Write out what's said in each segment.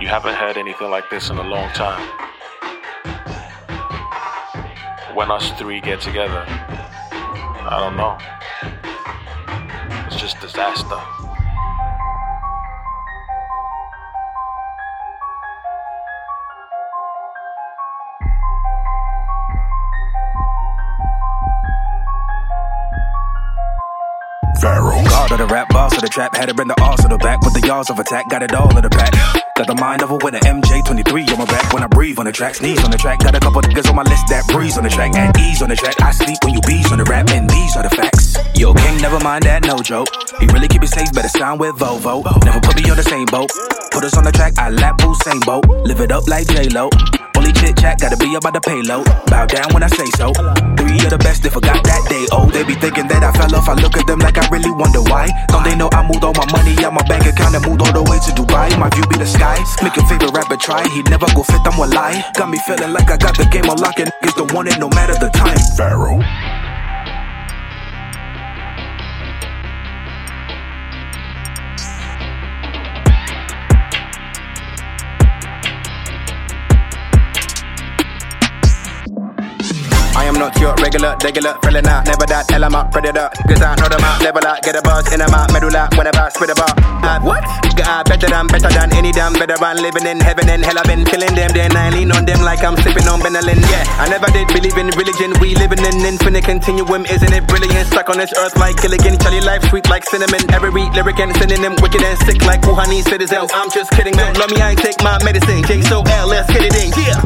You haven't heard anything like this in a long time. When us three get together, I don't know. It's just disaster. Pharaoh. God of the rap, boss of the trap, had to bring the arse of the back with the yards of attack, got it all in the pack. Got the mind of a winner, MJ23 on my back when I breathe on the track, sneeze on the track. Got a couple niggas on my list that breeze on the track, and ease on the track. I sleep when you bees on the rap, and these are the facts. Yo, King, never mind that, no joke. He really keep it safe, better sign with Volvo. Never put me on the same boat. Put us on the track, I lap same boat. Live it up like J-Lo. Only chit chat, gotta be about the payload. Bow down when I say so. 3 of the best, they forgot that they owe. They be thinking that I fell off, I look at them like I really wonder why. Don't they know I moved all my money out my bank account and moved all the way to Dubai? My view be the sky, make your favorite rapper try. He never go fit, I'm a lie. Got me feeling like I got the game on lock and niggas don't want it no matter the time. Pharaoh. I am not your regular, feeling out, never that, hell I'm a predator. Cause I know them out, level out, get a buzz in my medulla, whenever I spit about. What? Better than any damn veteran, living in heaven and hell, I've been killing them, then I lean on them like I'm sipping on Benylin, yeah. I never did believe in religion, we living in infinite continuum, isn't it brilliant? Stuck on this earth like Gilligan, Charlie life sweet like cinnamon, every lyric and synonym, wicked and sick like Wuhani citizens. I'm just kidding, man, love me, I ain't take my medicine, J-So-L, let's get it in, yeah.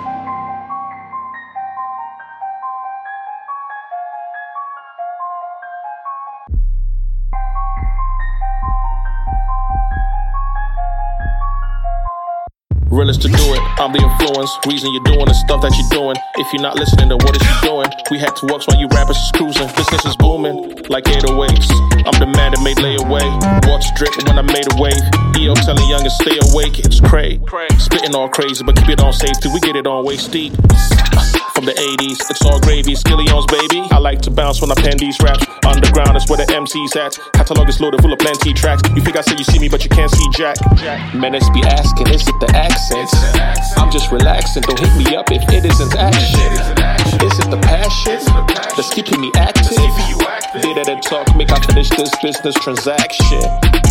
Realest to do it, I'm the influence. Reason you're doing the stuff that you're doing. If you're not listening, then what is you doing? We had to work while you rappers is cruising. Business is booming, like 808s. I'm the man that made layaway. Watch drip when I made a wave. EO telling youngins stay awake, it's cray. Spitting all crazy, but keep it on safety. We get it on waist deep. From the 80s, it's all gravy. Skillions, baby. I like to bounce when I pen these raps. Underground is where the MC's at. Catalog is loaded full of plenty tracks. You think I say you see me, but you can't see Jack. Menace be asking, is it the accents? I'm just relaxing, don't hit me up if it isn't action. Is it the passion that's keeping me active? Data that talk, make I finish this business transaction.